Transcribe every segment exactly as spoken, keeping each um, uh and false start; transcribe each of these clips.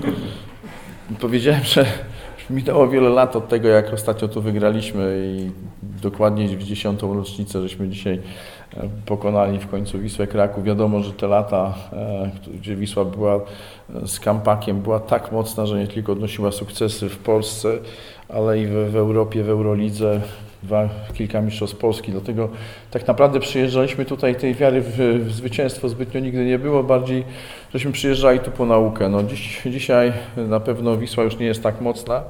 Powiedziałem, że minęło wiele lat od tego, jak ostatnio tu wygraliśmy i dokładnie w dziesiątą rocznicę, żeśmy dzisiaj pokonali w końcu Wisłę Kraków. Wiadomo, że te lata, gdzie Wisła była z Kampakiem, była tak mocna, że nie tylko odnosiła sukcesy w Polsce, ale i w, w Europie, w Eurolidze, dwa, kilka mistrzostw Polski. Dlatego tak naprawdę przyjeżdżaliśmy tutaj, tej wiary w, w zwycięstwo zbytnio nigdy nie było, bardziej żeśmy przyjeżdżali tu po naukę. No dziś, dzisiaj na pewno Wisła już nie jest tak mocna.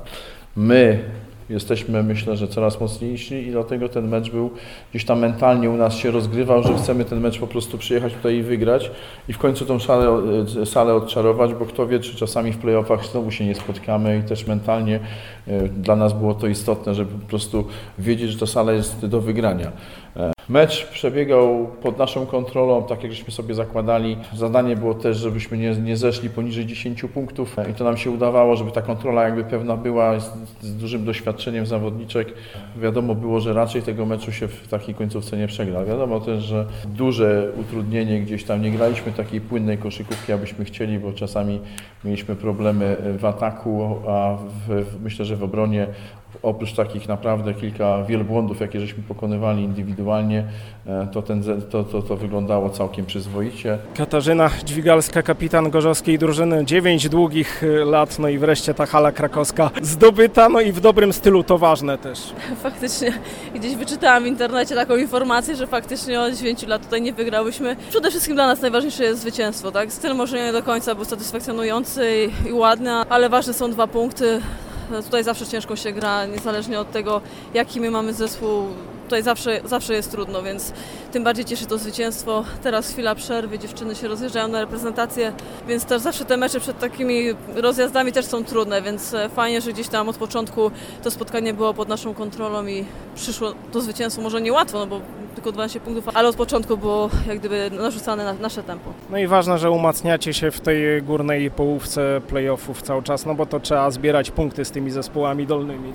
My jesteśmy, myślę, że coraz mocniejsi i dlatego ten mecz był gdzieś tam mentalnie u nas się rozgrywał, że chcemy ten mecz po prostu przyjechać tutaj i wygrać i w końcu tą salę, salę odczarować, bo kto wie, czy czasami w play-offach znowu się nie spotkamy i też mentalnie dla nas było to istotne, żeby po prostu wiedzieć, że ta sala jest do wygrania. Mecz przebiegał pod naszą kontrolą, tak jak żeśmy sobie zakładali. Zadanie było też, żebyśmy nie, nie zeszli poniżej dziesięciu punktów i to nam się udawało, żeby ta kontrola jakby pewna była z, z dużym doświadczeniem zawodniczek. Wiadomo było, że raczej tego meczu się w takiej końcówce nie przegra. Wiadomo też, że duże utrudnienie gdzieś tam, nie graliśmy takiej płynnej koszykówki, abyśmy chcieli, bo czasami mieliśmy problemy w ataku, a w, w, myślę, że w obronie oprócz takich naprawdę kilka wielbłądów, jakie żeśmy pokonywali indywidualnie, to, ten, to, to, to wyglądało całkiem przyzwoicie. Katarzyna Dźwigalska, kapitan gorzowskiej drużyny, dziewięć długich lat, no i wreszcie ta hala krakowska zdobyta, no i w dobrym stylu, to ważne też. Faktycznie gdzieś wyczytałam w internecie taką informację, że faktycznie od dziewięciu lat tutaj nie wygrałyśmy. Przede wszystkim dla nas najważniejsze jest zwycięstwo, tak? Styl może nie do końca był satysfakcjonujący i, i ładny, ale ważne są dwa punkty. Tutaj zawsze ciężko się gra, niezależnie od tego, jaki my mamy zespół. Tutaj zawsze, zawsze jest trudno, więc tym bardziej cieszy to zwycięstwo. Teraz chwila przerwy, dziewczyny się rozjeżdżają na reprezentację, więc też zawsze te mecze przed takimi rozjazdami też są trudne, więc fajnie, że gdzieś tam od początku to spotkanie było pod naszą kontrolą i przyszło to zwycięstwo, może niełatwo, no bo tylko dwanaście punktów, ale od początku było jak gdyby narzucane na nasze tempo. No i ważne, że umacniacie się w tej górnej połówce play-offów cały czas, no bo to trzeba zbierać punkty z tymi zespołami dolnymi.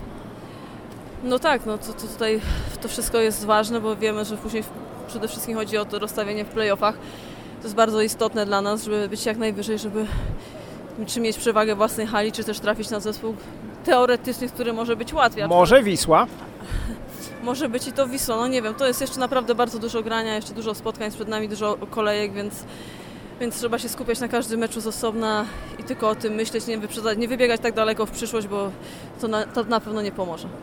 No tak, no to, to tutaj to wszystko jest ważne, bo wiemy, że później przede wszystkim chodzi o to rozstawienie w play-offach. To jest bardzo istotne dla nas, żeby być jak najwyżej, żeby czy mieć przewagę w własnej hali, czy też trafić na zespół teoretyczny, który może być łatwiej. Może Wisła? Może być i to Wisła, no nie wiem, to jest jeszcze naprawdę bardzo dużo grania, jeszcze dużo spotkań, przed nami dużo kolejek, więc, więc trzeba się skupiać na każdym meczu z osobna i tylko o tym myśleć, nie wyprzedzać, nie wybiegać tak daleko w przyszłość, bo to na, to na pewno nie pomoże.